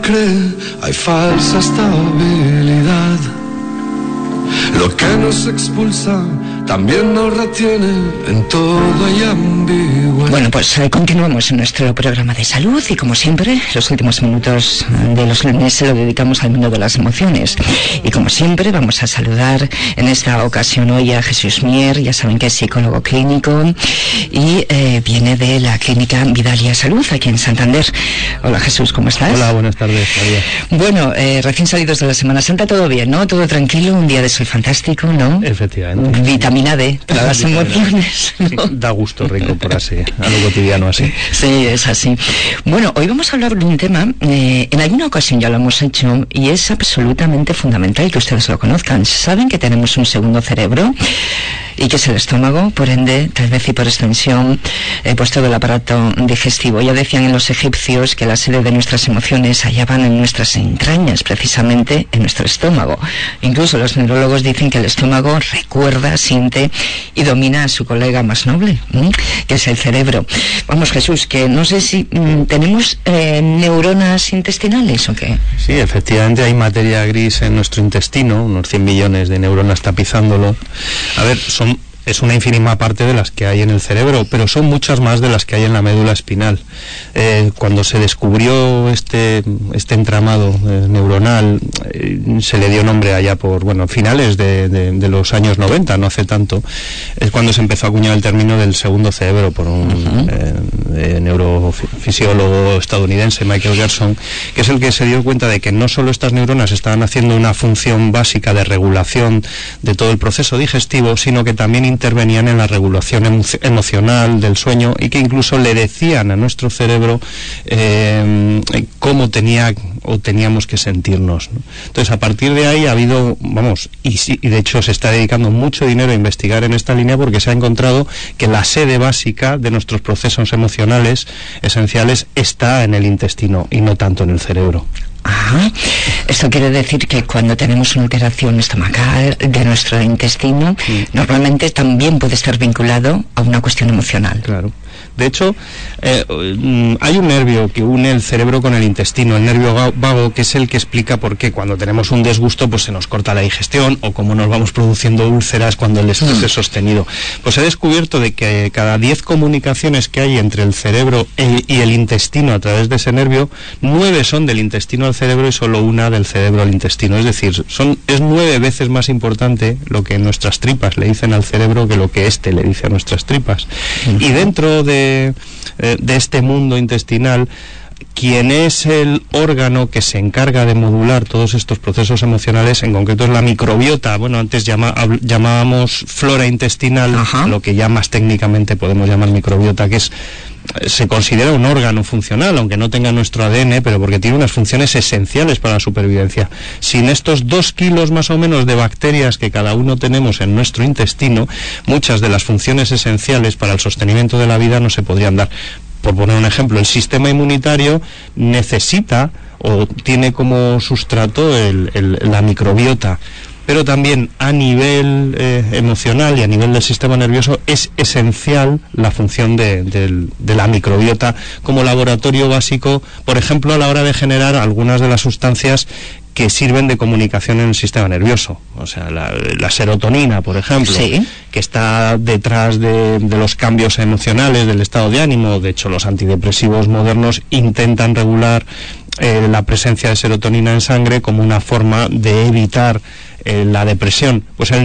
Hay falsa estabilidad. Lo que nos expulsa también nos retiene, en todo hay ambigüedad. Bueno, pues continuamos en nuestro programa de salud y como siempre, los últimos minutos de los lunes se lo dedicamos al mundo de las emociones. Y como siempre, vamos a saludar en esta ocasión hoy a Jesús Mier, ya saben que es psicólogo clínico y viene de la clínica Vidalia Salud aquí en Santander. Hola Jesús, ¿cómo estás? Hola, buenas tardes, María. Bueno, recién salidos de la Semana Santa, todo bien, ¿no? Todo tranquilo, un día de sol fantástico, ¿no? Efectivamente. Vitamina D para las emociones, ¿no? Sí, da gusto reincorporarse a lo cotidiano así. Sí, es así. Bueno, hoy vamos a hablar de un tema, en alguna ocasión ya lo hemos hecho, y es absolutamente fundamental que ustedes lo conozcan. Saben que tenemos un segundo cerebro y que es el estómago, por ende, tal vez y por extensión, pues todo el aparato digestivo. Ya decían los egipcios que la sede de nuestras emociones se hallaban en nuestras entrañas, precisamente en nuestro estómago. Incluso los neurólogos dicen que el estómago recuerda, siente y domina a su colega más noble, que es el cerebro. Vamos, Jesús, que no sé si tenemos neuronas intestinales o qué. Sí, efectivamente hay materia gris en nuestro intestino, unos 100 millones de neuronas tapizándolo. A ver, es una ínfima parte de las que hay en el cerebro, pero son muchas más de las que hay en la médula espinal. Cuando se descubrió este entramado neuronal, se le dio nombre allá por, finales de los años 90, no hace tanto, es cuando se empezó a acuñar el término del segundo cerebro por un neurofisiólogo estadounidense, Michael Gerson, que es el que se dio cuenta de que no solo estas neuronas estaban haciendo una función básica de regulación de todo el proceso digestivo, sino que también intervenían en la regulación emocional del sueño y que incluso le decían a nuestro cerebro cómo teníamos que sentirnos, ¿no? Entonces, a partir de ahí ha habido, y de hecho se está dedicando mucho dinero a investigar en esta línea porque se ha encontrado que la sede básica de nuestros procesos emocionales esenciales está en el intestino y no tanto en el cerebro. Ajá. Esto quiere decir que cuando tenemos una alteración estomacal de nuestro intestino, normalmente también puede estar vinculado a una cuestión emocional. Claro. De hecho, hay un nervio que une el cerebro con el intestino, el nervio vago, que es el que explica por qué cuando tenemos un disgusto pues se nos corta la digestión o cómo nos vamos produciendo úlceras cuando el estrés es sostenido. Pues he descubierto de que cada 10 comunicaciones que hay entre el cerebro y el intestino a través de ese nervio, 9 son del intestino al cerebro y solo una del cerebro al intestino. Es decir, es 9 veces más importante lo que nuestras tripas le dicen al cerebro que lo que éste le dice a nuestras tripas. Y dentro de este mundo intestinal, quien es el órgano que se encarga de modular todos estos procesos emocionales, en concreto es la microbiota. Antes llamábamos flora intestinal, lo que ya más técnicamente podemos llamar microbiota, que se considera un órgano funcional, aunque no tenga nuestro ADN, pero porque tiene unas funciones esenciales para la supervivencia. Sin estos 2 kilos más o menos de bacterias que cada uno tenemos en nuestro intestino, muchas de las funciones esenciales para el sostenimiento de la vida no se podrían dar. Por poner un ejemplo, el sistema inmunitario necesita o tiene como sustrato la microbiota. Pero también a nivel emocional y a nivel del sistema nervioso es esencial la función de la microbiota como laboratorio básico, por ejemplo, a la hora de generar algunas de las sustancias que sirven de comunicación en el sistema nervioso. O sea, la serotonina, por ejemplo, que está detrás de los cambios emocionales, del estado de ánimo. De hecho, los antidepresivos modernos intentan regular la presencia de serotonina en sangre como una forma de evitar la depresión. Pues el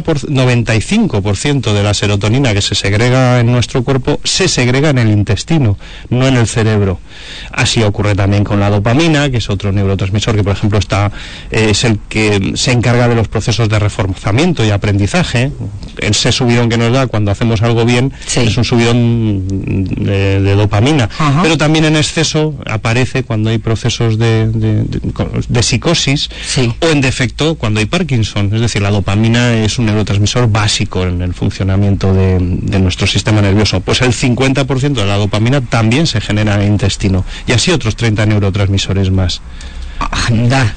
95% de la serotonina que se segrega en nuestro cuerpo se segrega en el intestino, no en el cerebro. Así ocurre también con la dopamina, que es otro neurotransmisor que, por ejemplo, es el que se encarga de los procesos de reforzamiento y aprendizaje. Ese subidón que nos da cuando hacemos algo bien es un subidón de dopamina. Pero también en exceso aparece cuando hay procesos de psicosis o en defecto cuando hay Parkinson. Parkinson. Es decir, la dopamina es un neurotransmisor básico en el funcionamiento de nuestro sistema nervioso. Pues el 50% de la dopamina también se genera en el intestino, y así otros 30 neurotransmisores más. Anda.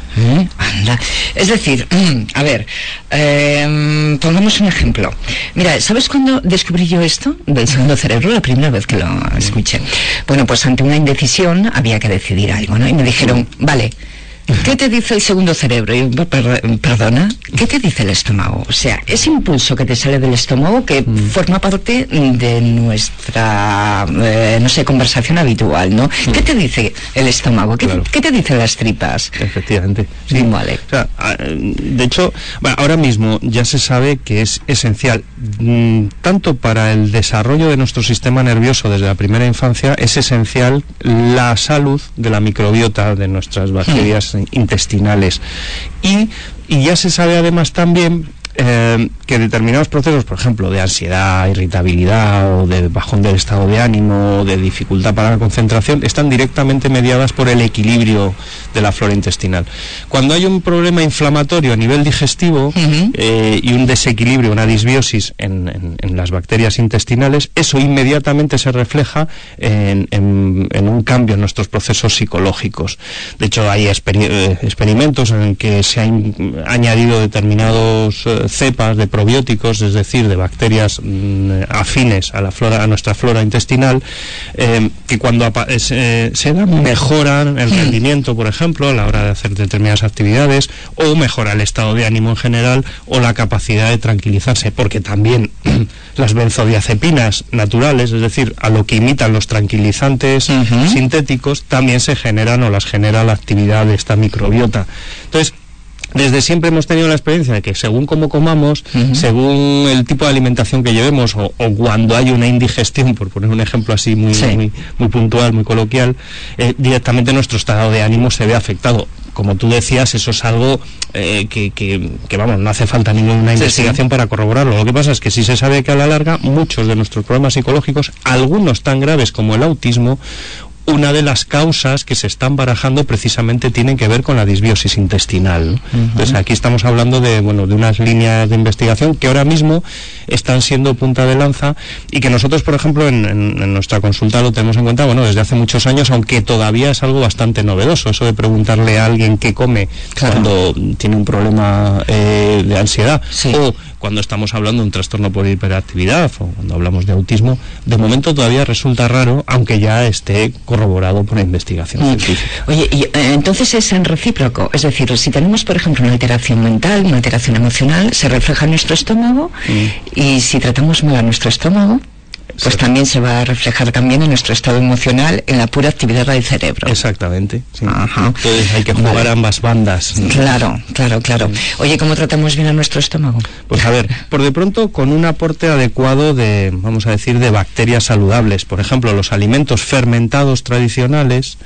Es decir, a ver, pongamos un ejemplo. Mira, ¿sabes cuándo descubrí yo esto del segundo cerebro? La primera vez que lo escuché. Bueno, pues ante una indecisión había que decidir algo, ¿no? Y me dijeron, vale, ¿qué te dice el segundo cerebro? Y yo, perdona, ¿qué te dice el estómago? O sea, ese impulso que te sale del estómago que forma parte de nuestra, no sé, conversación habitual, ¿no? ¿Qué te dice el estómago? ¿Qué te dicen las tripas? Efectivamente. Sí. Vale. O sea, de hecho, ahora mismo ya se sabe que es esencial, tanto para el desarrollo de nuestro sistema nervioso desde la primera infancia, es esencial la salud de la microbiota de nuestras bacterias intestinales, y ya se sabe además también que determinados procesos, por ejemplo, de ansiedad, irritabilidad o de bajón del estado de ánimo, de dificultad para la concentración, están directamente mediadas por el equilibrio de la flora intestinal. Cuando hay un problema inflamatorio a nivel digestivo y un desequilibrio, una disbiosis en las bacterias intestinales, eso inmediatamente se refleja en un cambio en nuestros procesos psicológicos. De hecho, hay experimentos en que se han añadido determinados cepas de probióticos, es decir, de bacterias afines a nuestra flora intestinal, que cuando se dan mejoran el rendimiento, por ejemplo, a la hora de hacer determinadas actividades, o mejora el estado de ánimo en general, o la capacidad de tranquilizarse, porque también las benzodiazepinas naturales, es decir, a lo que imitan los tranquilizantes sintéticos, también se generan o las genera la actividad de esta microbiota. Entonces, desde siempre hemos tenido la experiencia de que según cómo comamos, según el tipo de alimentación que llevemos, o cuando hay una indigestión, por poner un ejemplo así muy puntual, muy coloquial, directamente nuestro estado de ánimo se ve afectado. Como tú decías, eso es algo que vamos, no hace falta ninguna investigación para corroborarlo. Lo que pasa es que sí se sabe que a la larga muchos de nuestros problemas psicológicos, algunos tan graves como el autismo, una de las causas que se están barajando precisamente tienen que ver con la disbiosis intestinal. Entonces aquí estamos hablando de unas líneas de investigación que ahora mismo están siendo punta de lanza, y que nosotros, por ejemplo, en nuestra consulta lo tenemos en cuenta, desde hace muchos años, aunque todavía es algo bastante novedoso, eso de preguntarle a alguien qué come cuando tiene un problema de ansiedad, o cuando estamos hablando de un trastorno por hiperactividad, o cuando hablamos de autismo, de momento todavía resulta raro, aunque ya esté corroborado por la investigación científica. Oye, y entonces es en recíproco, es decir, si tenemos, por ejemplo, una alteración mental, una alteración emocional, se refleja en nuestro estómago, y si tratamos mal a nuestro estómago, pues también se va a reflejar también en nuestro estado emocional, en la pura actividad del cerebro. Exactamente, sí. Entonces hay que jugar ambas bandas. Claro. Oye, ¿cómo tratamos bien a nuestro estómago? Pues a ver, por de pronto con un aporte adecuado de, vamos a decir, de bacterias saludables. Por ejemplo, los alimentos fermentados tradicionales,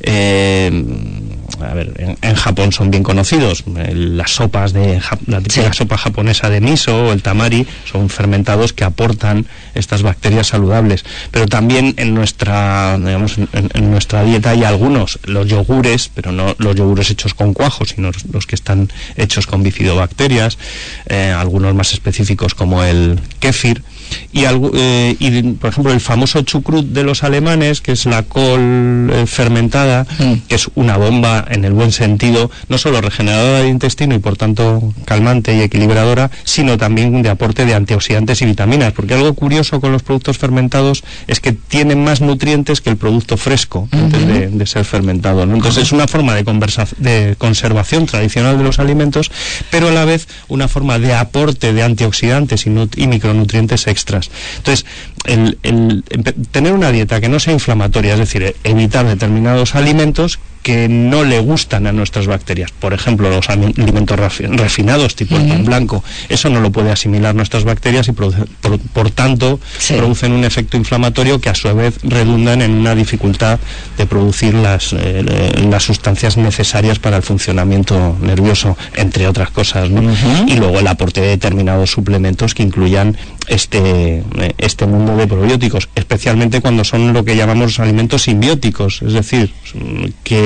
en Japón son bien conocidos. Las sopas la típica sopa japonesa de miso o el tamari son fermentados que aportan estas bacterias saludables. Pero también en nuestra dieta hay algunos, los yogures, pero no los yogures hechos con cuajo, sino los que están hechos con bifidobacterias, algunos más específicos como el kéfir. Y por ejemplo el famoso chucrut de los alemanes, que es la col fermentada, que es una bomba en el buen sentido, no solo regeneradora del intestino y por tanto calmante y equilibradora, sino también de aporte de antioxidantes y vitaminas, porque algo curioso con los productos fermentados es que tienen más nutrientes que el producto fresco antes de ser fermentado, ¿no? Entonces es una forma de conservación tradicional de los alimentos, pero a la vez una forma de aporte de antioxidantes y micronutrientes extras. Entonces, tener una dieta que no sea inflamatoria, es decir, evitar determinados alimentos que no le gustan a nuestras bacterias, por ejemplo los alimentos refinados tipo el pan blanco, eso no lo puede asimilar nuestras bacterias y por tanto producen un efecto inflamatorio que a su vez redundan en una dificultad de producir las sustancias necesarias para el funcionamiento nervioso, entre otras cosas, ¿no? Y luego el aporte de determinados suplementos que incluyan este mundo de probióticos, especialmente cuando son lo que llamamos alimentos simbióticos, es decir, que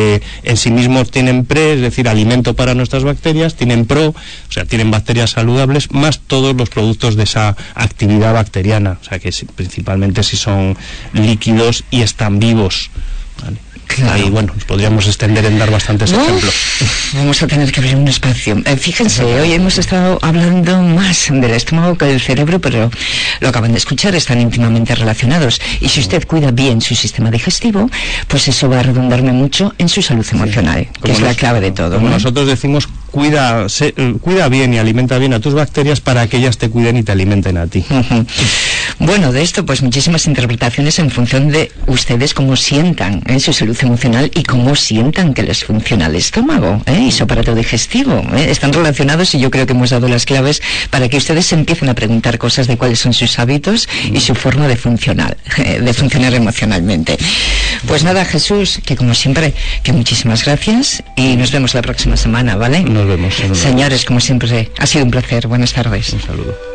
en sí mismos tienen pre, es decir, alimento para nuestras bacterias, tienen pro, o sea, tienen bacterias saludables, más todos los productos de esa actividad bacteriana, o sea, que principalmente si son líquidos y están vivos, ¿vale? Claro. Ahí, bueno, nos podríamos extender en dar bastantes ejemplos. Vamos a tener que abrir un espacio. Fíjense, hoy hemos estado hablando más del estómago que del cerebro, pero lo acaban de escuchar, están íntimamente relacionados. Y si usted cuida bien su sistema digestivo, pues eso va a redundarme mucho en su salud emocional, que es la clave de todo. Como ¿no? nosotros decimos, cuida bien y alimenta bien a tus bacterias para que ellas te cuiden y te alimenten a ti. Bueno, de esto pues muchísimas interpretaciones en función de ustedes cómo sientan en su salud emocional y cómo sientan que les funciona el estómago y su aparato digestivo. Están relacionados y yo creo que hemos dado las claves para que ustedes se empiecen a preguntar cosas de cuáles son sus hábitos y su forma de funcionar emocionalmente. Pues nada, Jesús, que como siempre, que muchísimas gracias y nos vemos la próxima semana, ¿vale? Nos vemos. Señores, como siempre, ha sido un placer. Buenas tardes. Un saludo.